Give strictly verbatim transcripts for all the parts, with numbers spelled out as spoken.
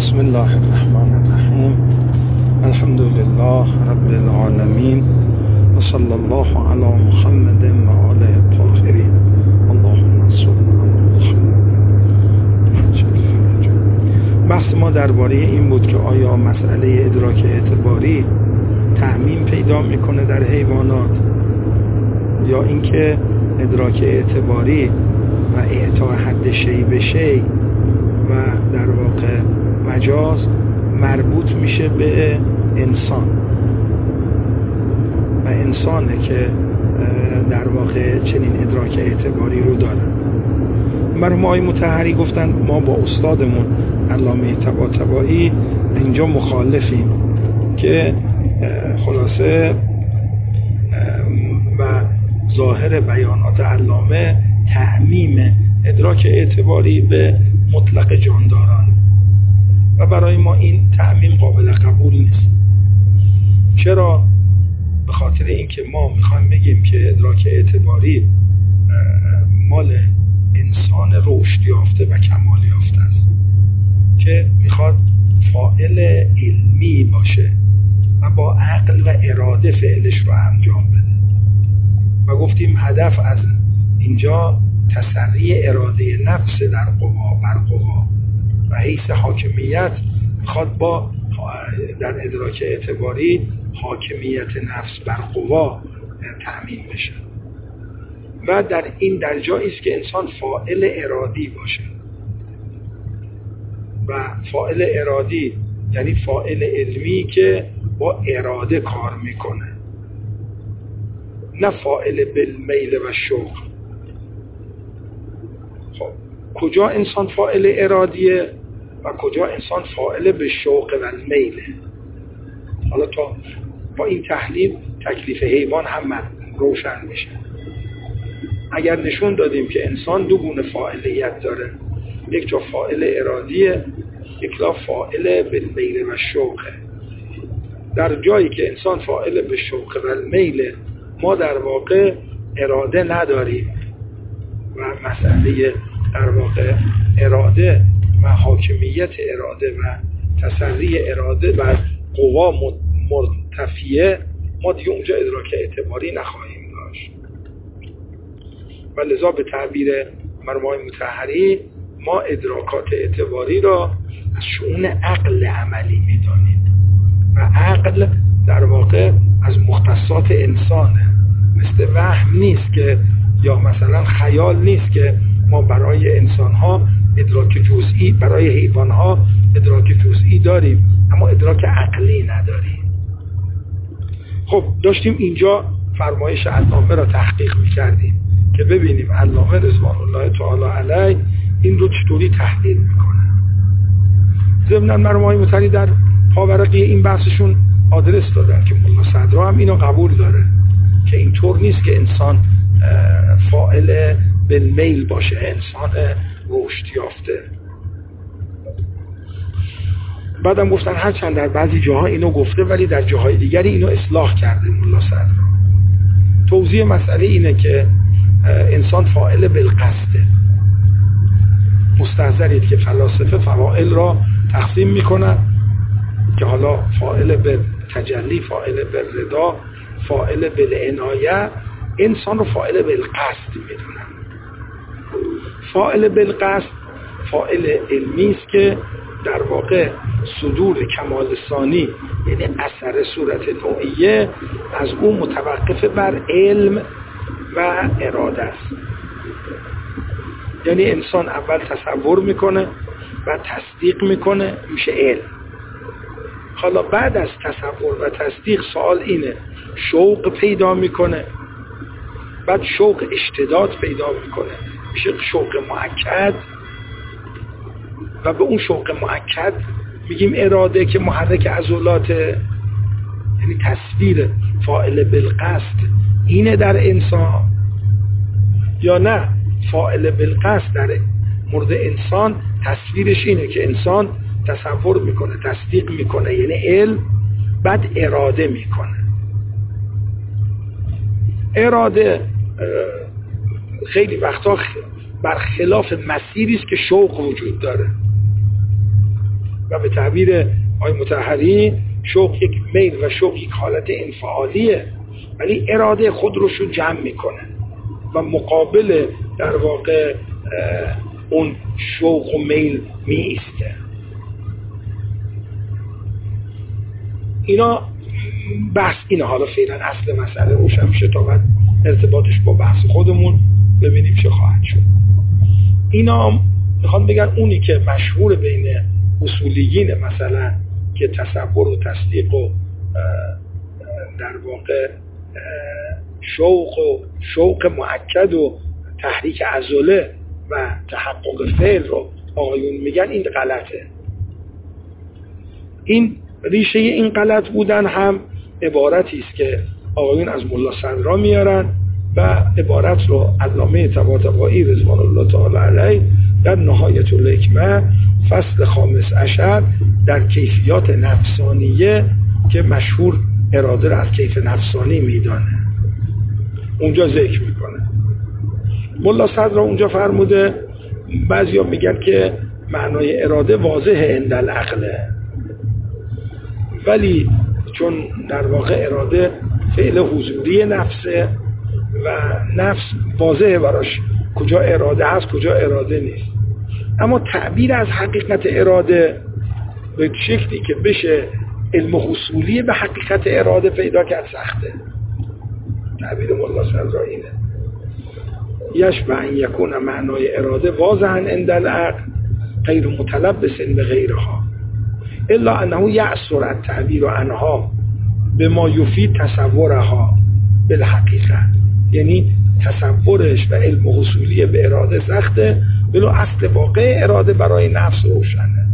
بسم الله الرحمن الرحیم. الحمد لله رب العالمین و صلی الله علی محمد و آله الطاهرین. اللهم صل علی محمد. بحث ما درباره این بود که آیا مسئله ادراک اعتباری تعمیم پیدا میکنه در حیوانات یا اینکه ادراک اعتباری و اعطاء حد شی به شی و در واقع مجاز مربوط میشه به انسان و انسانه که در واقع چنین ادراک اعتباری رو داره. مرحوم آقای مطهری گفتن ما با استادمون علامه طباطبایی اینجا مخالفیم که خلاصه و ظاهر بیانات علامه تعمیم ادراک اعتباری به مطلق جانداران و برای ما این تعمیم قابل قبول نیست. چرا؟ به خاطر اینکه ما میخوایم بگیم که ادراک اعتباری مال انسان رشد یافته و کمال یافته است که میخواد فاعل علمی باشه و با عقل و اراده فعلش رو انجام بده و گفتیم هدف از اینجا تسری اراده نفس در قوا بر قوا و حیث حاکمیت میخواد با در ادراک اعتباری حاکمیت نفس بر قوا تأمین بشه و در این در جایی است که انسان فاعل ارادی باشه و فاعل ارادی یعنی فاعل علمی که با اراده کار میکنه، نه فاعل بالمیل و شوق. خب کجا انسان فاعل ارادیه و کجا انسان فاعل به شوق و میله؟ حالا تا با این تحلیل تکلیف حیوان هم روشن میشه. اگر نشون دادیم که انسان دو گونه فاعلیت داره، یک جا فاعل ارادیه، یک جا فاعل بالمیل و شوقه. در جایی که انسان فاعل به شوق و میله ما در واقع اراده نداریم و مسئله در واقع اراده و حاکمیت اراده و تسری اراده و قوا مرتفیه ما دیگه اونجا ادراک اعتباری نخواهیم داشت و لذا به تعبیر مرحوم آقای مطهری ما ادراکات اعتباری را از شؤون عقل عملی میدانیم و عقل در واقع از مختصات انسانه، مثل وهم نیست که یا مثلا خیال نیست که ما برای انسان‌ها ادراک جزئی، برای حیوان‌ها ادراک جزئی داریم اما ادراک عقلی نداریم. خب داشتیم اینجا فرمایش علامه را تحقیق می‌کردیم که ببینیم علامه رضوان الله تعالی علیه این رو چطوری تحلیل میکنه. ضمناً مرحوم آقای مطهری در پاورقی این بحثشون آدرس دادن که مولا صدرا هم اینو قبول داره که اینطور نیست که انسان فاعل بالمیل باشه، انسان رشد یافته. بعدم گفتن هرچند در بعضی جاها اینو گفته ولی در جاهای دیگری اینو اصلاح کرده مولا صدرا. توضیح مسئله اینه که انسان فاعل بالقصده. مستحضرید که فلاسفه فواعل را تقسیم میکنن که حالا فاعل به تجلی، فاعل به رضا، فاعل بالعنایه، انسان رو فاعل بالقصد میدونن. فاعل بالقصد فاعل علمی است که در واقع صدور کمال ثانی یعنی اثر صورت نوعیه از اون متوقف بر علم و اراده است. یعنی انسان اول تصور میکنه و تصدیق میکنه میشه علم. حالا بعد از تصور و تصدیق سوال اینه شوق پیدا میکنه، بعد شوق اشتداد پیدا میکنه میشه شوق مؤکد و به اون شوق مؤکد میگیم اراده که محرک عضلات، یعنی تصویر فاعل بالقصد اینه در انسان یا نه فاعل بالقصد در مورد انسان تصویرش اینه که انسان تصور میکنه، تصدیق میکنه یعنی علم، بعد اراده میکنه. اراده خیلی وقتا برخلاف مسیری است که شوق وجود داره و به تعبیر آقای مطهری شوق یک میل و شوق یک حالت انفعالیه، ولی اراده خود رو شو جمع میکنه و مقابل در واقع اون شوق و میل می ایسته. اینا بحث اینه. حالا فعلا اصل مسئله روشن میشه تا بعد ارتباطش با بحث خودمون ببینیم چه خواهد شد. اینا میخوان بگن اونی که مشهور بین اصولیین مثلا که تصور و تصدیق و در واقع شوق و شوق مؤکد و تحریک عضله و تحقق فعل رو آقایون میگن، این غلطه. این ریشه این غلط بودن هم عبارتی است که آقایون از ملا صدرا میارن و عبارت رو علامه طباطبایی رضوان الله تعالی علیه در نهایت الحکمه فصل خامس عشر در کیفیات نفسانیه که مشهور اراده رو از کیف نفسانی میدانه اونجا ذکر میکنه. ملا صدرا اونجا فرموده بعضیا میگن که معنای اراده واضحه عند العقله، ولی چون در واقع اراده فعل حضوری نفسه و نفس واضحه براش کجا اراده هست کجا اراده نیست، اما تعبیر از حقیقت اراده به شکلی که بشه علم حصولی به حقیقت اراده پیدا کرد سخته. تعبیر ملا صدرا اینه: یشبه ان یکون معنای اراده واضحا عند العقل غیر متلبس به غیرها الا انه یعصر التعبیر عنها بما یفید تصورها بالحقیقت. یعنی تصورش و علم حصولی به اراده سخته، ولو اصل واقع اراده برای نفس روشنه.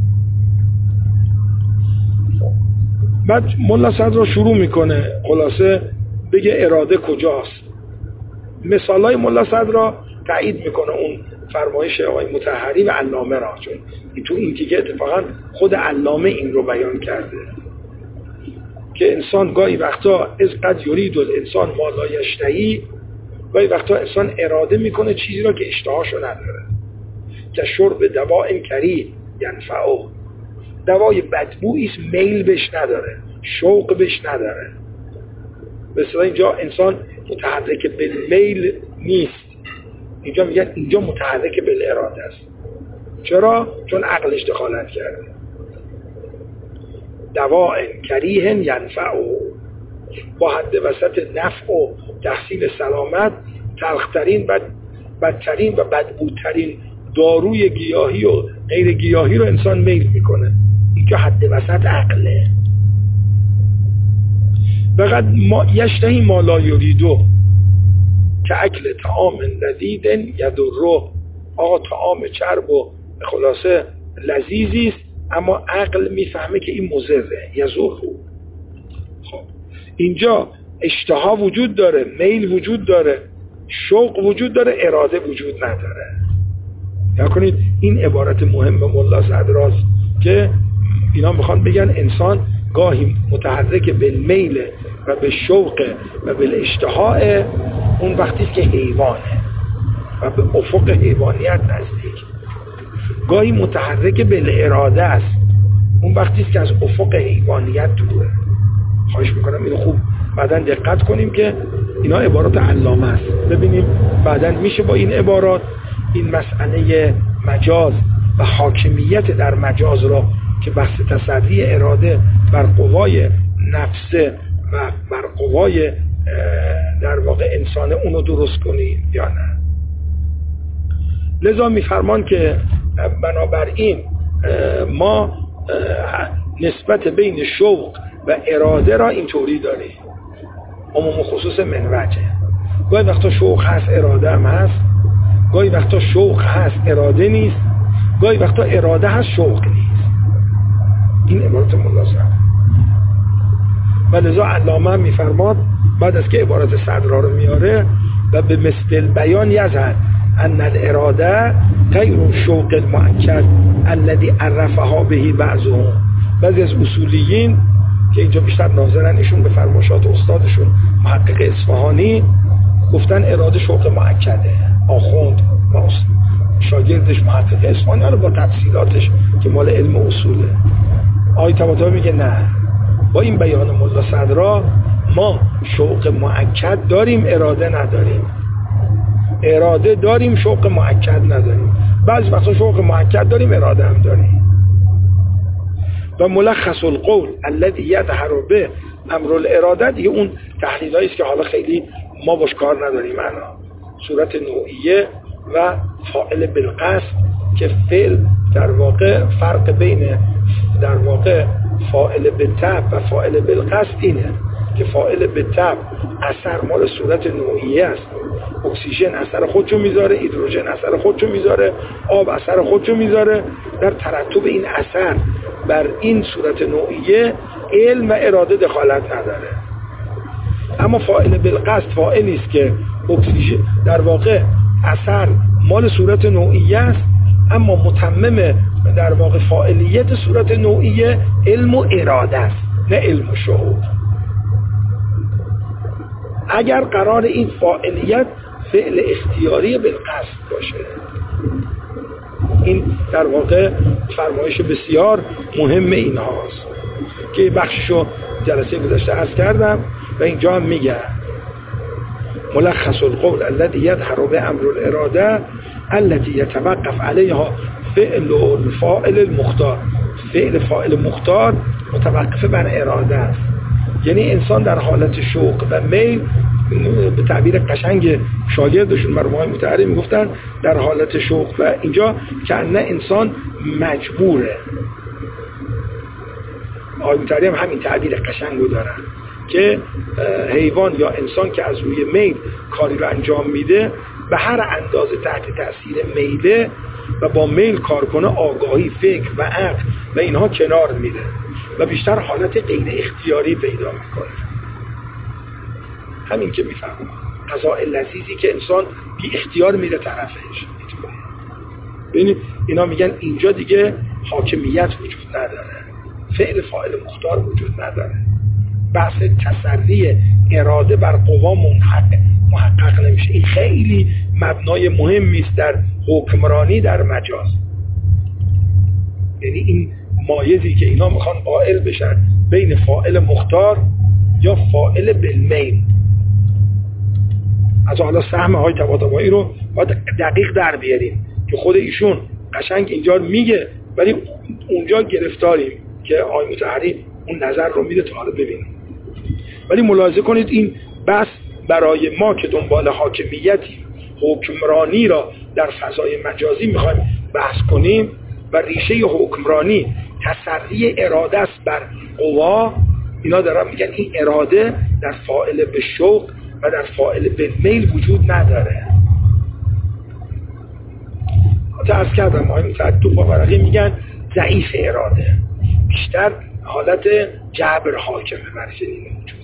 بعد ملا صدرا شروع میکنه خلاصه بگه اراده کجاست. مثالای ملا صدرا تایید میکنه اون فرمایش آقای مطهری و علامه را، چون تو این دیگه اتفاقا خود علامه این رو بیان کرده که انسان گاهی وقتا از قد یرید الانسان ما لا یشتهی، گاهی وقتا انسان اراده میکنه چیزی را که اشتهاشو نداره، که شرب دواء کری ینفعه، دوای بدبویی است میل بهش نداره، شوق بهش نداره. مثلا اینجا انسان متحرک بالمیل نیست، اینجا میگن اینجا متحرک بالاراده است. چرا؟ چون عقلش دخالت کرده. دواء کریه ینفعه، با حد وسط نفع و تحصیل سلامت تلخترین بد بدترین و بدبوترین داروی گیاهی و غیر گیاهی رو انسان میل میکنه. اینجا حد وسط عقله. فقط ما یشتهی ما لا یریدو که اکل طعام لذیذ یضره. آقا طعام چرب و خلاصه لذیذی است، اما عقل میفهمه که این مضره، یضره. خب اینجا اشتها وجود داره، میل وجود داره، شوق وجود داره، اراده وجود نداره. یا کنید این عبارت مهم ملا صدراست که اینا میخوان بگن انسان گاهی متحرک بالمیل و به شوق و بالاشتهاء، اون وقتی که حیوانه و به افق حیوانیت نزدیک. گاهی متحرک بالاراده است، اون وقتی که از افق حیوانیت دوره. خواهش میکنم اینو خوب بعداً دقت کنیم که اینا عبارات علامه است. ببینیم بعداً میشه با این عبارات این مسئله مجاز و حاکمیت در مجاز را که بحث تصدی اراده بر قوای نفسه و بر قوای در واقع انسان اونو درست کنیم یا نه. لذا میفرمان که بنابراین ما نسبت بین شوق و اراده را اینطوری داریم، عموم خصوص منوجه. گاهی وقتا شوق هست اراده هم هست، گاهی وقتا شوق هست اراده نیست، گاهی وقتا اراده هست شوق نیست. این عبارت ملا صدرا. و لذا علامه میفرماد بعد از که عبارت صدرا رو میاره و به مثل بیان یظهر ان الاراده غیر شوق المؤکد الذي عرفها به بعضهم. بعضی از اصولیین که اینجا بیشتر ناظرن ایشون به فرمایشات استادشون محقق اصفهانی گفتن اراده شوق مؤکده. آخوند شاگردش محقق اصفهانی رو با تفصیلاتش که مال علم اصوله آقای طباطبایی میگه نه، با این بیان ملا صدرا ما شوق مؤکد داریم، اراده نداریم. اراده داریم، شوق مؤکد نداریم. بعضی وقتا شوق مؤکد داریم، اراده هم داریم. و ملخص القول الذي يظهر به امر الاراده دیگه اون تحلیلایی است که حالا خیلی ما باش کار نداریم. معنا صورت نوعیه و فاعل بالقصد که فعل در واقع فرق بین در واقع فاعل بالتبع و فاعل بالقصد اینه که فاعل بالتبع اثر مال صورت نوعیه است. اکسیژن اثر خودشو میذاره، هیدروژن اثر خودشو میذاره، آب اثر خودشو میذاره. در ترتب این اثر بر این صورت نوعیه علم و اراده دخالت نداره. اما فاعل بالقصد فاعلی است که اکسیژن در واقع اثر مال صورت نوعیه است، اما متمم در واقع فاعلیت صورت نوعیه علم و اراده است، نه علم و شعور. اگر قرار این فاعلیت فعل اختیاری بالقصد باشه، این در واقع فرمایش بسیار مهم این هاست که بخششو جلسه گذشته عرض کردم و اینجا هم میگه ملخص القول الذي يظهر بأمر الإرادة التي يتوقف عليها فعل الفاعل المختار. فعل فاعل مختار متوقف بر اراده است. یعنی انسان در حالت شوق و میل، به تعبیر قشنگ شاگردشون مرحوم متعری میگفتن در حالت شوق، و اینجا که نه انسان مجبوره. آقای متعری هم همین تعبیر قشنگو دارن که حیوان یا انسان که از روی میل کاری رو انجام میده به هر اندازه تحت تاثیر میله و با میل کار کنه، آگاهی، فکر و عقل و اینها کنار میره و بیشتر حالت غیر اختیاری پیدا میکنه. همین که میفهمم غذای لذیذی که انسان بی اختیار میره طرفش. ببینید اینا میگن اینجا دیگه حاکمیت وجود نداره، فعل فاعل مختار وجود نداره. بحث تسری اراده بر قوا محقق محقق نمیشه. این خیلی مبنای مهمی است در حکمرانی در مجاز. یعنی این مایزی که اینا میخوان قائل بشن بین فاعل مختار یا فاعل بالمیل. از حالا سهم های طباطبایی رو باید دقیق در بیاریم که خود ایشون قشنگ اینجا میگه، ولی اونجا گرفتاریم که آقای مطهری اون نظر رو میده تا حالا ببینیم. ولی ملاحظه کنید این بس برای ما که دنبال حاکمیتی، حکمرانی را در فضای مجازی میخوایم بحث کنیم و ریشه حکمرانی تسری اراده است بر قوا، اینا دارن میگن این اراده در فاعل به شوق و در فاعل به میل وجود نداره. حتی از کردم آقای متعدد و ورقی میگن ضعیف اراده، بیشتر حالت جبر حاکمه بر جنین موجودی.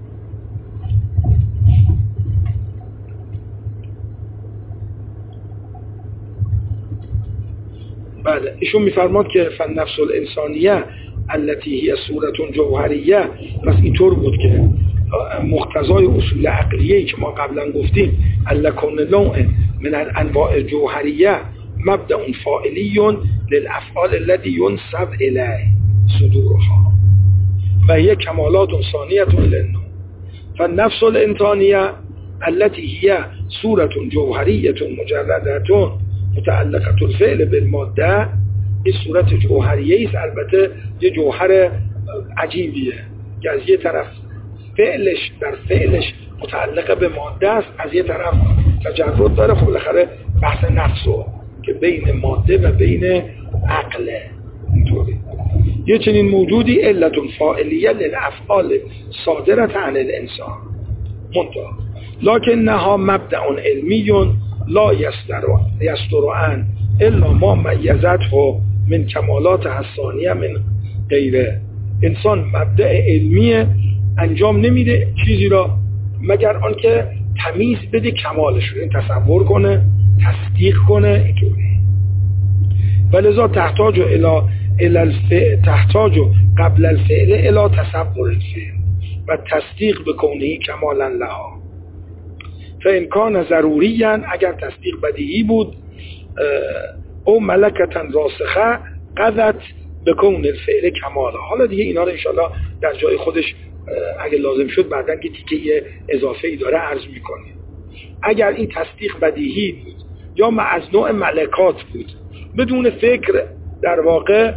بله ایشون میفرماد که فالنفس الانسانیه التي هي صورت جوهریه، پس اینطور بود که مقتضای اصول عقلیه‌ای که ما قبلا گفتیم لکن نوع من الانواع جوهریه مبدأ فاعلی للافعال التي ينسب الیه صدورها و هي کمالات ثانیه للنوع. فالنفس الانسانیه التي هي صورت جوهریه مجرده متعلقه الفعل بالماده، این صورت جوهریه است. البته یه جوهر عجیبیه که از یه طرف فعلش در فعلش متعلق به ماده است، از یه طرف تجرد داره. خب بالاخره بحث نفسه که بین ماده و بین عقله. اینطوری یه چنین موجودی علت فاعلیه للافعال صادرت عن الانسان منتها لکنها مبدأ علمی لا یستر عن الا ما میزته من کمالات الثانیه من غیره. انسان مبدأ علمیه، انجام نمیده چیزی را مگر آنکه تمیز بده کمالش رو، این تصور کنه، تصدیق کنه. اینطوری ولذا تحتاج الى الى الفعل تحتاج قبل الفعل الى تصور الفعل و تصدیق بکونه کمالا لها. فان کان ضروریا، اگر تصدیق بدیهی بود، او ملکتا راسخه قضت به کون الفعل کمالا. حالا دیگه اینا رو انشالله در جای خودش اگه لازم شد بعداً که تیکه اضافه ای داره عرض میکنه. اگر این تصدیق بدیهی بود یا از نوع ملکات بود، بدون فکر در واقع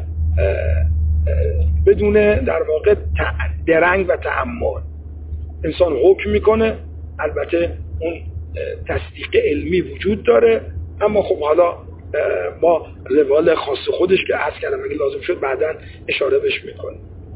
بدون در واقع درنگ و تأمل انسان حکم میکنه، البته اون تصدیق علمی وجود داره، اما خب حالا با روال خاص خودش که عرض کردم اگه لازم شد بعداً اشاره بهش میکنه.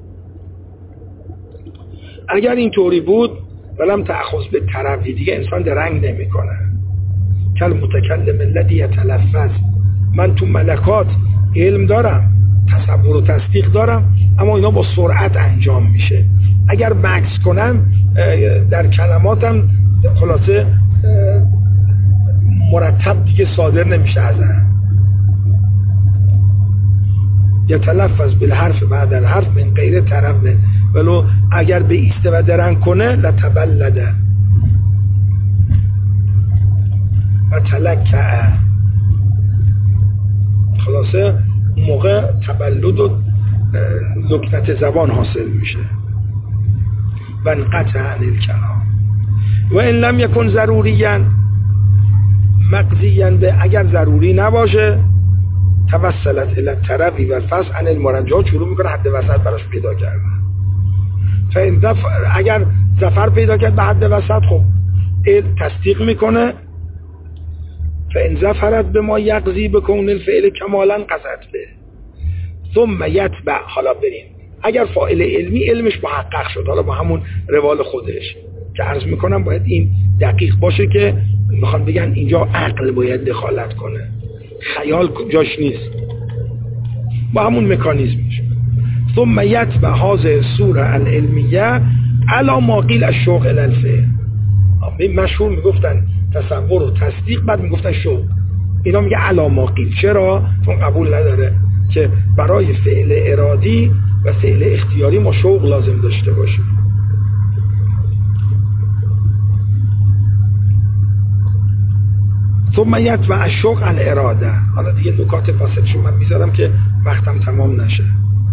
اگر این طوری بود ولم تأخذ به تروی، دیگه انسان درنگ نمیکنه. کل متکلم الذی یتلفظ، من تو ملکات علم دارم، تصور و تصدیق دارم، اما اینا با سرعت انجام میشه. اگر مکث کنم در کلماتم خلاصه مرتب دیگه صادر نمیشه ازم. یتلفظ بالحرف بعد الحرف من غیر تروی، ولو اگر به ایسته و درنگ کنه لتبلده و تلکه، خلاصه موقع تبلد و لکنت زبان حاصل میشه. و انقطع عن الکلام و ان لم یکن ضروریا مقضیا به، اگر ضروری نباشه توسلت الی التروی و الفصل عن المرجع، شروع میکنه حد وسط براش پیدا کردن. فإن اگر ظفر پیدا کرد به حد وسط، خب تصدیق میکنه. فإن ظفرت به ما یقضی بکون الفعل کمالا قصد به ثم یتبع. حالا بریم اگر فاعل علمی علمش محقق شد، حالا با همون روال خودش که عرض میکنم باید این دقیق باشه که میخوان بگن اینجا عقل باید دخالت کنه، خیال جاش نیست، با همون مکانیزمش. ثم یتبع هذه الصوره العلمیه علی ما قیل الشوق الی الفعل. مشهور میگفتن تصور و تصدیق، بعد میگفتن شوق. اینا میگه علی ما قیل. چرا؟ چون قبول نداره که برای فعل ارادی و فعل اختیاری ما شوق لازم داشته باشیم. ثم یتبع الشوق الاراده. حالا دیگه نکات فاصلشو من میذارم که وقتم تمام نشه.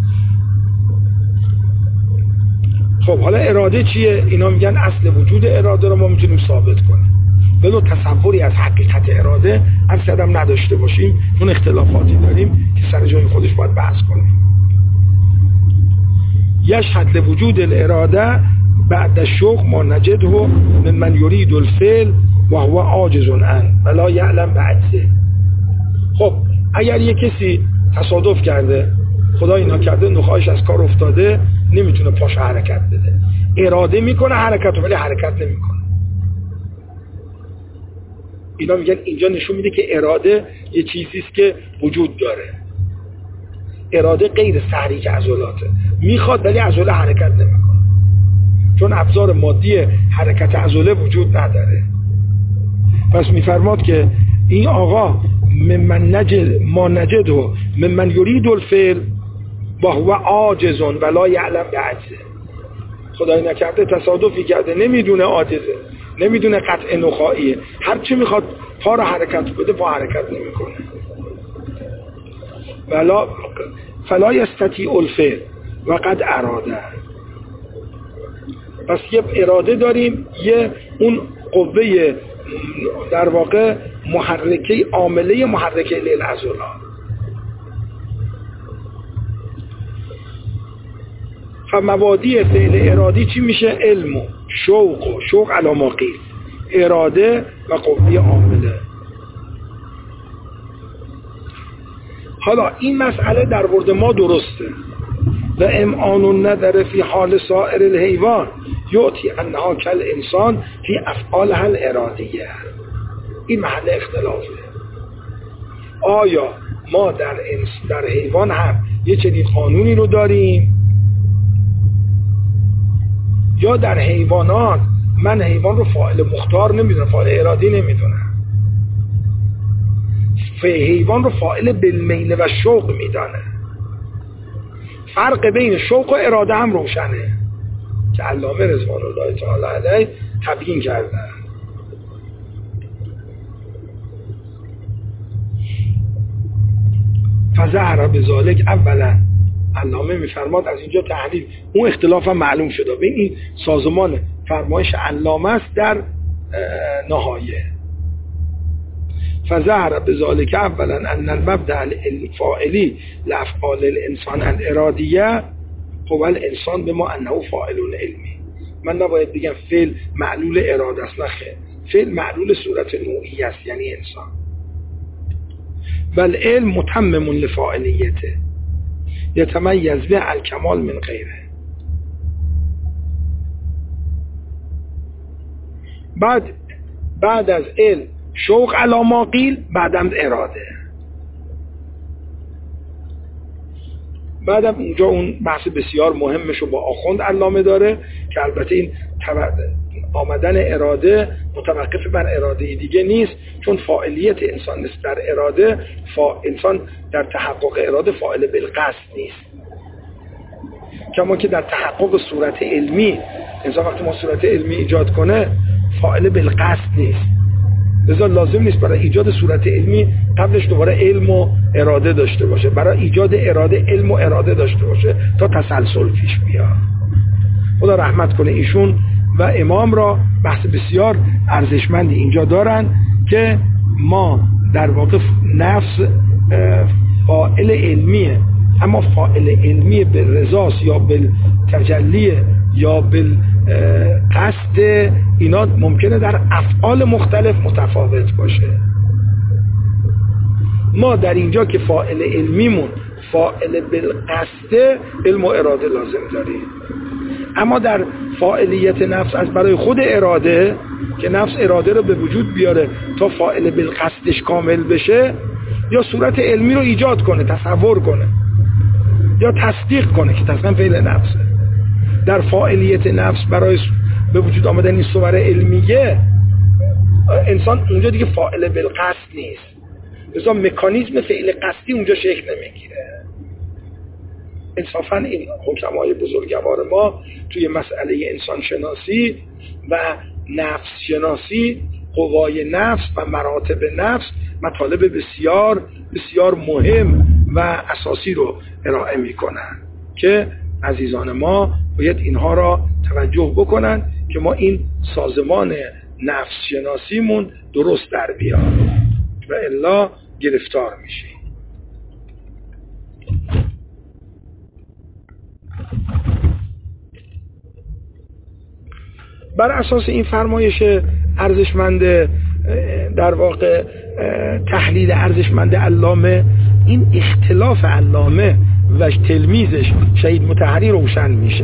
خب حالا اراده چیه؟ اینا میگن اصل وجود اراده رو ما میتونیم ثابت کنیم، ولو تصوری از حقیقت اراده از صدم نداشته باشیم، چون اختلافاتی داریم که سر جای خودش باید بحث کنیم. یشهد لوجود الاراده بعد الشوق ما نجده من من یرید الفعل و هو عاجز عنه ولا یعلم بعدسه. خب اگر یه کسی تصادف کرده، خدا اینا کرده، نخواهش از کار افتاده، نمیتونه پاش حرکت بده، اراده میکنه حرکت رو ولی حرکت نمیکنه، اینا میگن اینجا نشون میده که اراده یه چیزیست که وجود داره. اراده غیر تحریک عضلاته، میخواد ولی عضله حرکت نمیکنه، چون ابزار مادی حرکت عضله وجود نداره. پس میفرماد که این آقا ممن نجد ما نجده ممن یرید الفعل و هو عاجز ولا یعلم بعجزه. خدای نکرده تصادفی کرده، نمیدونه عاجزه، نمیدونه قطع نخاییه، هر چی میخواد پا رو حرکت بده پا حرکت نمیکنه. ولا فلا یستطیع الفعل و قد اراده. پس یه اراده داریم، یه اون قوه در واقع محرکه عامله محرکه للعضلات. فمبادی فعل ارادی چی میشه؟ علم و شوق و شوق علی ما قیل، اراده و قوه عامله. حالا این مسئله در ورد ما درسته و امعان النظر فی حال سائر الحیوان یعطی انها کل انسان فی افعالها الارادیه. این محل اختلافه. آیا ما در انس در حیوان هم یه چنین قانونی رو داریم یا در حیوانات من حیوان رو فاعل مختار نمیدونم، فاعل ارادی نمیدونم، حیوان رو فاعل بالمیل و شوق میدانه. فرق بین شوق و اراده هم روشنه که علامه رضوان الله تعالی علیه تبیین کرده. فظهر بذالک اولا علامه میفرماد از اینجا تحلیل اون اختلاف هم معلوم شده. ببین این سازمان فرمایش علامه است در نهایه. فظهر بذلك اولا ان المبدأ الفاعلی لافعال الانسان الارادیه هو الانسان بما انه فاعل علمی. من نباید بگم فعل معلول اراده است، نه خیر، فعل معلول صورت نوعی است، یعنی انسان. بل علم متمم لفاعلیته یتمیز به الکمال من غیره. بعد بعد از علم شوق علی ما قیل، بعدم اراده. بعدم اونجا اون بحث بسیار مهمشو با آخوند علامه داره که البته این آمدن اراده متوقف بر اراده دیگه نیست، چون فاعلیت انسان نیست در اراده، فا انسان در تحقق اراده فاعل بالقصد نیست، کما که در تحقق صورت علمی انسان وقتی ما صورت علمی ایجاد کنه فاعل بالقصد نیست. لذا لازم نیست برای ایجاد صورت علمی قبلش دوباره علم و اراده داشته باشه، برای ایجاد اراده علم و اراده داشته باشه تا تسلسل پیش بیاد. خدا رحمت کنه ایشون و امام را بحث بسیار ارزشمندی اینجا دارن که ما در واقع نفس فاعل علمیه، اما فاعل علمی بالرضاست یا بالتجلی یا بالقصد، اینا ممکنه در افعال مختلف متفاوت باشه. ما در اینجا که فاعل علمیمون فاعل بالقصد علم و اراده لازم داریم، اما در فاعلیت نفس از برای خود اراده که نفس اراده رو به وجود بیاره تا فاعل بالقصدش کامل بشه، یا صورت علمی رو ایجاد کنه، تصور کنه یا تصدیق کنه که تصدیق فعل نفسه. در فاعلیت نفس برای به وجود آمدن این صور علمیه انسان اونجا دیگه فاعل بالقصد نیست، لذا مکانیزم فعل قصدی اونجا شکل نمیگیره. انصافا این حکمای بزرگوار ما توی مسئله انسان شناسی و نفس شناسی، قوای نفس و مراتب نفس مطالب بسیار بسیار مهم و اساسی رو ارائه میکنن که عزیزان ما باید اینها را توجه بکنن که ما این سازمان نفس شناسیمون درست در بیاد و الا گرفتار میشیم. بر اساس این فرمایش ارزشمند در واقع تحلیل ارزشمند علامه، این اختلاف علامه و تلمیذش شهید مطهری روشن میشه.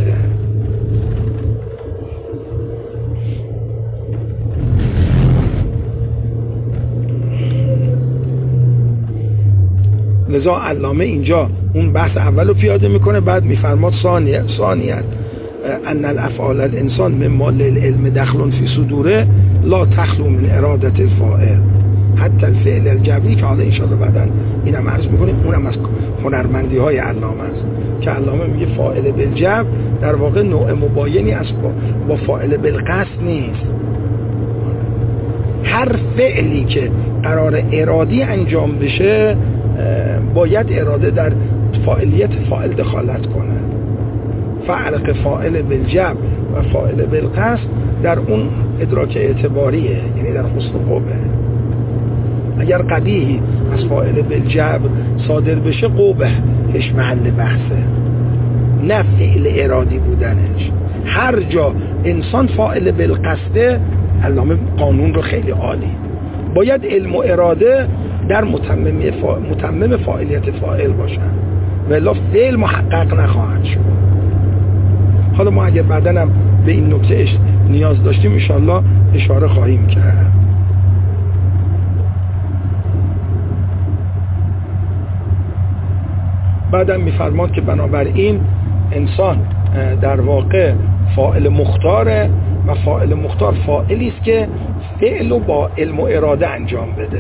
لذا علامه اینجا اون بحث اول رو پیاده میکنه، بعد میفرماد ثانیه ثانیت ان الافعال الانسان مما للعلم دخل فی صدوره لا تخلو من ارادت الفاعل حتی الفعل الجبری، که حالا انشاءالله بعدن اینم عرض میکنیم، اونم از هنرمندی های علامه است که علامه میگه فاعل بالجبر در واقع نوع مباینی از با فاعل بالقصد نیست. هر فعلی که قرار ارادی انجام بشه باید اراده در فاعلیت فاعل دخالت کنه. فعل فاعل بالجبر و فاعل بالقصد در اون ادراک اعتباریه، یعنی در حسن قوه. اگر قبیحی از فاعل بالجبر صادر بشه قبحش محل بحثه، نه فعل ارادی بودنش. هر جا انسان فاعل بالقصده، علامه قانون رو خیلی عالی، باید علم و اراده در متمم فا... متمم فاعلیت فاعل باشن و الا فعل محقق نخواهد شد. حالا ما اگر بعدن هم به این نکته نیاز داشتیم انشاءالله اشاره خواهیم کرد. بعدم میفرماد که بنابراین انسان در واقع فاعل مختاره و فاعل مختار فاعلی است که فعل و با علم و اراده انجام بده،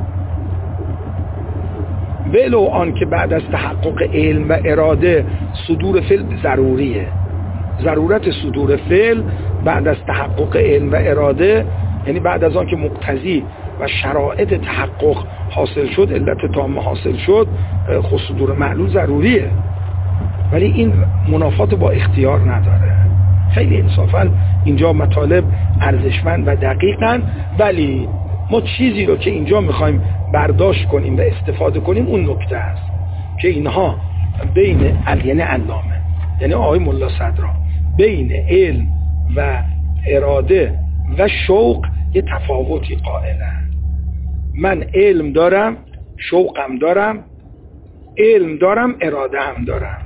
ولو آن که بعد از تحقق علم و اراده صدور فعل ضروریه. ضرورت صدور فعل بعد از تحقق علم و اراده، یعنی بعد از آن که مقتضی و شرایط تحقق حاصل شد، علت تام حاصل شد، خود صدور معلول ضروریه. ولی این منافات با اختیار نداره. خیلی انصافا اینجا مطالب ارزشمند و دقیقن، ولی ما چیزی رو که اینجا میخوایم برداشت کنیم و استفاده کنیم اون نکته است که اینها بین یعنی علامه، یعنی آقای ملا صدرا، بین علم و اراده و شوق یه تفاوتی قائلن. من علم دارم، شوقم دارم، علم دارم، اراده هم دارم.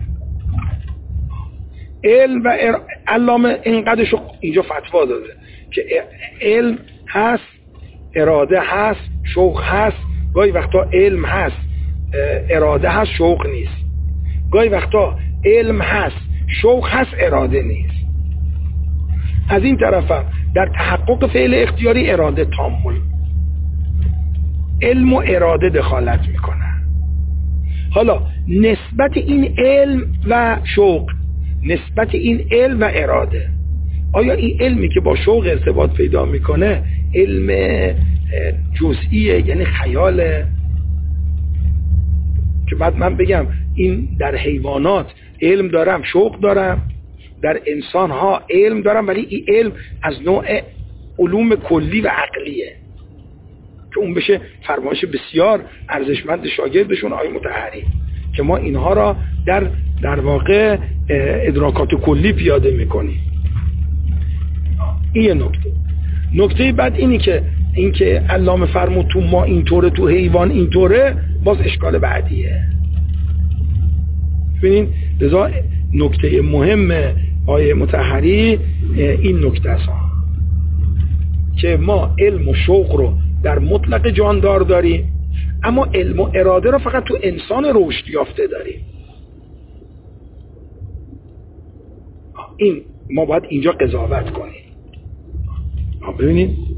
علم و ار... علامه اینقدرش اینجا فتوا داده که علم هست، اراده هست، شوق هست. گاهی وقتا علم هست، اراده هست، شوق نیست. گاهی وقتا علم هست، شوق هست، اراده نیست. از این طرف هم در تحقق فعل اختیاری اراده تامل، علم و اراده دخالت میکنن. حالا نسبت این علم و شوق، نسبت این علم و اراده، آیا این علمی که با شوق ارتباط پیدا میکنه علم جزئیه یعنی خیاله؟ که بعد من بگم این در حیوانات علم دارم، شوق دارم، در انسان ها علم دارم، ولی این علم از نوع علوم کلی و عقلیه که اون بشه فرمایش بسیار ارزشمند شاگردشون آقای مطهری که ما اینها را در در واقع ادراکات کلی پیاده میکنیم. این نکته. نکته بعد اینی که این که علامه فرمود تو ما اینطوره، تو حیوان اینطوره، باز اشکال بعدیه. ببینین لذا نکته مهم آیه مطهری این نکته است که ما علم و شوق رو در مطلق جاندار داریم، اما علم و اراده رو فقط تو انسان رشد یافته داریم. این ما باید اینجا قضاوت کنیم. ببینید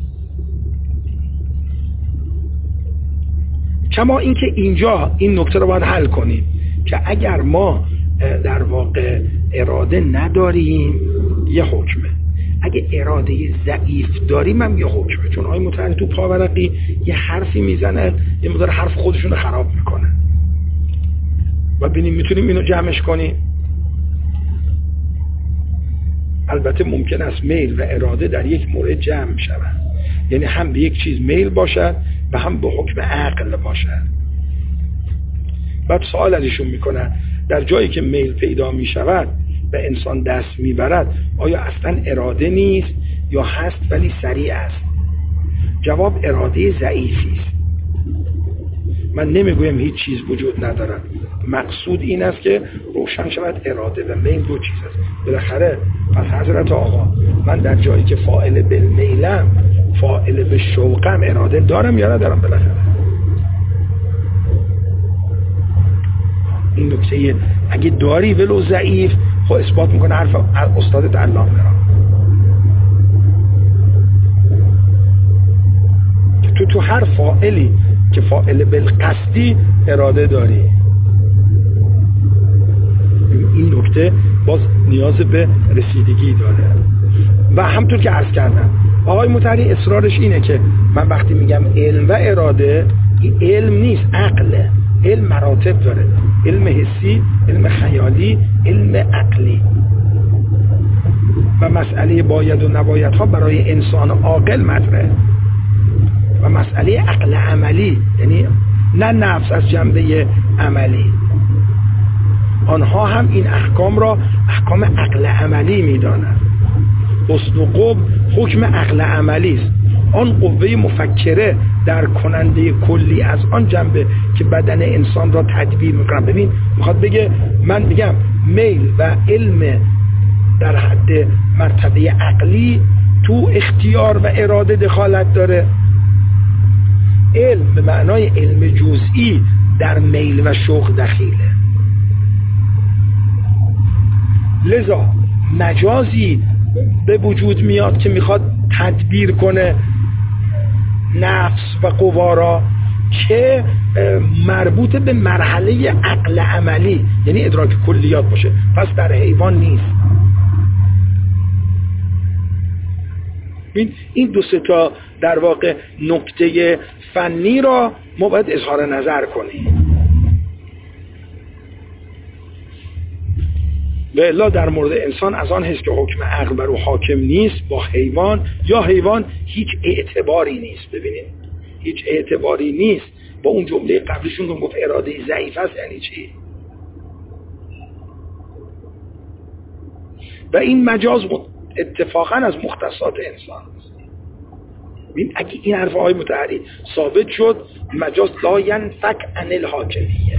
کما اینکه اینجا این نکته رو باید حل کنیم که اگر ما در واقع اراده نداریم یه حکمه، اگه اراده ضعیف داریم هم یه حکمه. چون آقای مطهری تو پاورقی یه حرفی میزنه، یه مقدار حرف خودشون رو خراب میکنه و ببینیم میتونیم اینو جمعش کنیم. البته ممکن است میل و اراده در یک مورد جمع شود، یعنی هم به یک چیز میل باشد و هم به حکم عقل باشد. بعد سوال ازشون میکنن در جایی که میل پیدا میشود و انسان دست میبرد آیا اصلا اراده نیست یا هست ولی سریع است؟ جواب اراده ضعیفی است. من نمیگویم هیچ چیز وجود ندارد، مقصود این است که روشن شود اراده و میل دو چیز است. بالاخره پس حضرت آقا من در جایی که فاعل بالمیلم، فاعل به شوقم، اراده دارم یا ندارم؟ بالاخره این نکته اگه داری ولو ضعیف خب اثبات میکنه حرف استادت علامه را که تو تو هر فاعلی که فاعل بالقصدی اراده داری. این نکته باز نیاز به رسیدگی داره. و همطور که عرض کردم آقای مطهری اصرارش اینه که من وقتی میگم علم و اراده، این علم نیست، عقله. علم مراتب داره، علم حسی، علم خیالی، علم عقلی. و مسئله باید و نباید ها برای انسان عاقل مطرحه و مسئله عقل عملی، یعنی نه نفس از جنبه عملی، آنها هم این احکام را احکام عقل عملی میدانند. حسن و قبح حکم عقل عملی است. آن قوه مفکره در کننده کلی از آن جنبه که بدن انسان را تدبیر میکنه. ببین میخواد بگه من میگم میل و علم در حد مرتبه عقلی تو اختیار و اراده دخالت داره. علم به معنای علم جزئی در میل و شوق دخیله. لذا مجازی به وجود میاد که میخواد تدبیر کنه نفس و قوا را که مربوط به مرحله عقل عملی، یعنی ادراک کلیات باشه. پس در حیوان نیست. این دو سه تا در واقع نکته فنی را ما باید اظهار نظر کنیم. و الا در مورد انسان از آن هست که حکم عقل بر او حاکم نیست با حیوان، یا حیوان هیچ اعتباری نیست. ببینید هیچ اعتباری نیست. با اون جمله قبلشون که گفت اراده ضعیف است یعنی چی؟ و این مجاز اتفاقا از مختصات انسان است. ببین اگه این حرف آقای مطهری ثابت شد، مجاز لا ینفک عن الحاکمیه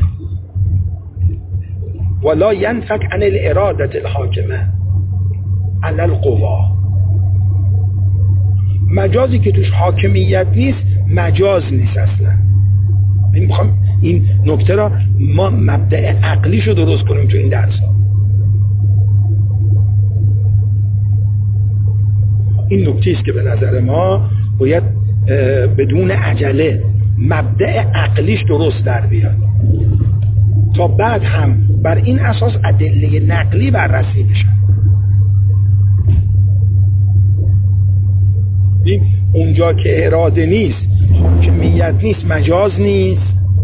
ولا ینفک عن الارادة الحاکمه علی القوا. مجازی که توش حاکمیت نیست مجاز نیست اصلا. این میخوام این نکته را ما مبدأ عقلیشو درست کنیم تو این درس ها. این نکته است که به نظر ما باید بدون عجله مبدأ عقلیش درست در بیاد تا بعد هم بر این اساس ادله نقلی بررسی بشه. این اونجا که اراده نیست، حاکمیت نیست، مجاز نیست.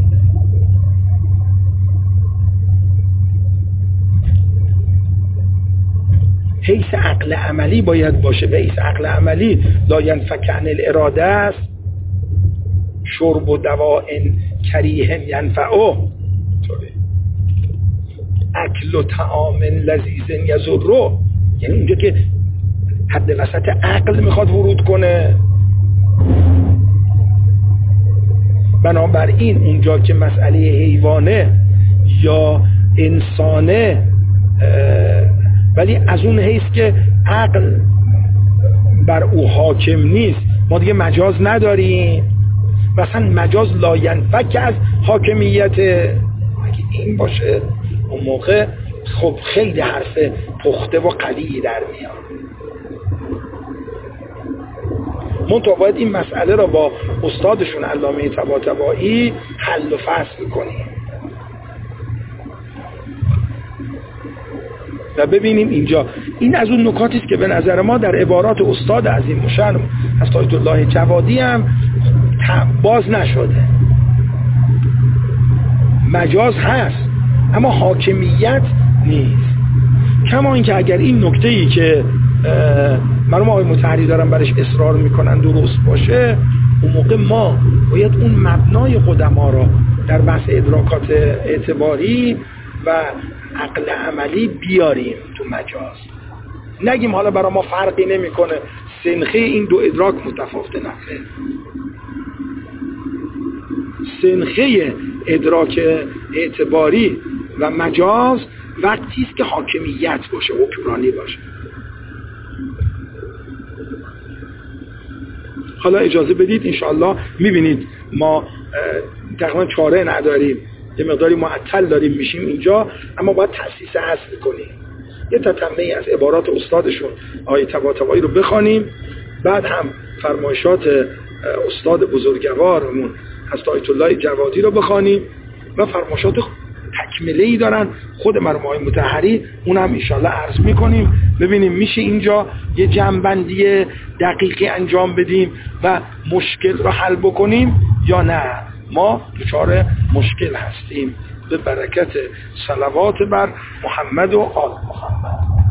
حیث عقل عملی باید باشه. به حیث عقل عملی لا ینفک عن الاراده است. شرب و دواء کریه ینفعه، اکل و طعام لذیذ یضره، یعنی اونجا که حد وسط عقل میخواد ورود کنه. بنابراین اونجا که مسئله حیوانه یا انسانه ولی از اون حیث که عقل بر او حاکم نیست ما دیگه مجاز نداریم. مثلا مجاز لا ینفک از حاکمیت. اگه این باشه اون موقع خب خیلی حرف پخته و قوی در میاد. منتها باید این مسئله را با استادشون علامه طباطبایی حل و فصل کنیم و ببینیم اینجا این از اون نکاتی است که به نظر ما در عبارات استاد عظیم الشأن حضرت آیت الله جوادی هم باز نشده. مجاز هست اما حاکمیت نیست. کما اینکه اگر این نکته‌ای که مرحوم آقای مطهری دارن برش اصرار میکنن درست باشه، اون موقع ما باید اون مبنای قدما را در بحث ادراکات اعتباری و عقل عملی بیاریم تو مجاز. نگیم حالا برای ما فرقی نمیکنه، سنخه این دو ادراک متفاوت نفه. سنخه ادراک اعتباری و مجاز وقتی است که حاکمیت باشه، حکمرانی باشه. حالا اجازه بدید انشاءالله میبینید ما تقریبا چاره نداریم، یه مقداری معطل داریم میشیم اینجا، اما باید تأسیس اصل کنیم. یه تتمه‌ای از عبارات استادشون آیه طباطبایی رو بخوانیم، بعد هم فرمایشات استاد بزرگوارمون حضرت آیت الله جوادی رو بخوانیم و فرمایشات تکمله‌ای دارن خود مرحوم آقای مطهری، اونم انشالله عرض میکنیم ببینیم میشه اینجا یه جمع‌بندی دقیقی انجام بدیم و مشکل رو حل بکنیم یا نه ما دچار مشکل هستیم. به برکت صلوات بر محمد و آل محمد.